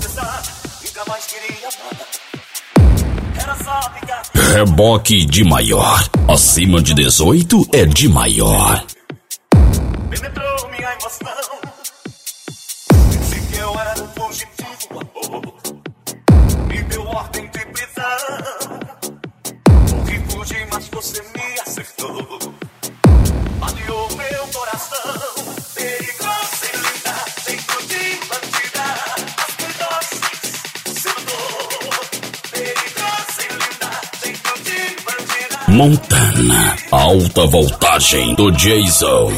Reboque de maior. Acima de 18 é de maior. Penetrou minha emoção. Disse que eu era um fugitivo, amor. Me deu ordem de prisão. Corri, fugi, mas você me acertou. Baleou meu coração. Perigosa e linda, jeito de bandida. As doces, sedutor. Perigosa e linda, jeito de bandida. Montana, alta voltagem do Jason.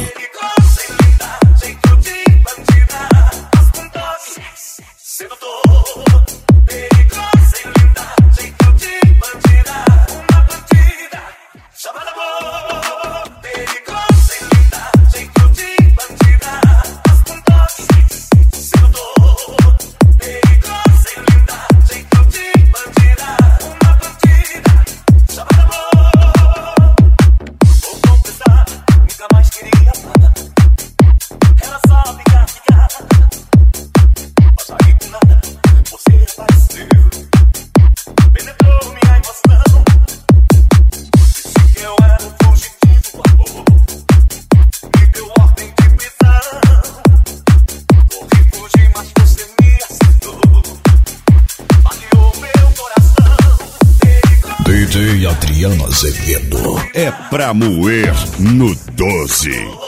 DJ Adriano Azevedo é pra moer no 12.